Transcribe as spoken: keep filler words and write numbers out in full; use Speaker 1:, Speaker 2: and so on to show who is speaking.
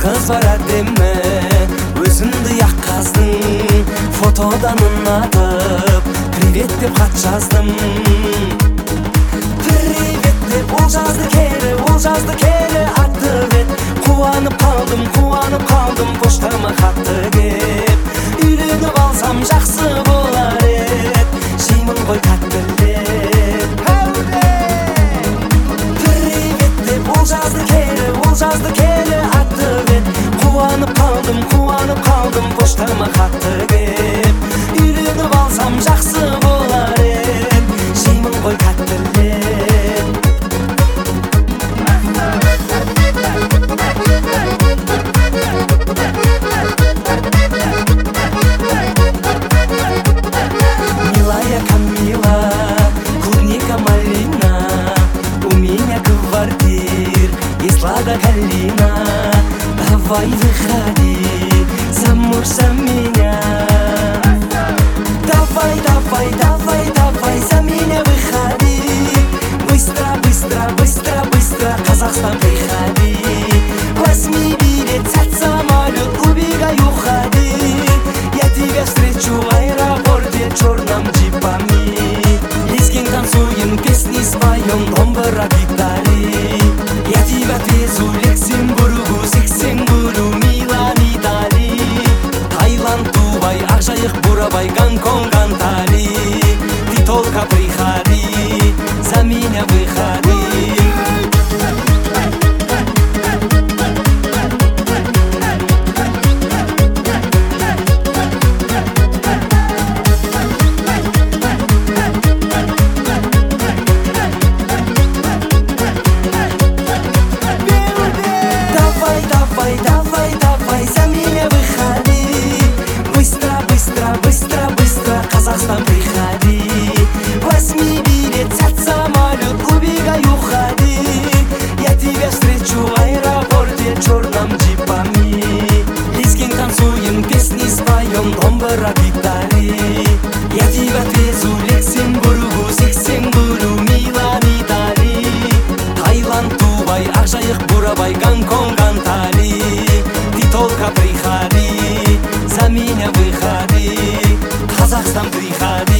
Speaker 1: кыз барат деме, өзүмдү якказдың, фотодан ұнатып, привет деп хат жаздым. Привет деп ол жазды келе, ол жазды келе атты бет. Кубанып калдым, кубанып калдым, поштама хатты кеп. Үйленип алсам жакшы болар эт, жеймин кой таттылеп. Привет деп ол жазды келе, ол жазды келе атты бет. Кубанып калдым, кубанып калдым, поштама хатты кеп. Үйленип алсам жакшы болар эт, жеймин кой таттылеп. Слада Галина, давай выходи, замуж за меня. Давай, давай, давай, давай, за меня выходи. Быстро, быстро, быстро, быстро, Казахстан приходи. Возьми билет, сядь в самолет, убегай, уходи. Я тебя встречу в аэропорте черным джипами. Лезгин танцуем, песни споем, домбыра, гитари. Я тебя отвезу Люксембургу, Сиксенбуру, Милан, Итали. Таиланд, Дубай, Акжайык, Бурабай, Гонконг, Антали. Ты только приходи, за меня выходи. Давай, давай, давай, за меня выходи. Быстро, быстро, быстро, быстро, Казахстан приходи. Возьми билет, сядь в самолет, убегай, уходи. Я тебя встречу в аэропорте черным джипами. Лезгин танцуем, песни споем, домбыра, гитари. Я тебя отвезу Люксембургу, Сиксенбуру, Милан, Итали. Таиланд, Дубай, Акжайык, Бурабай, Гонконг, Антали. Ты только приходи, за меня выходи, Казахстан приходи.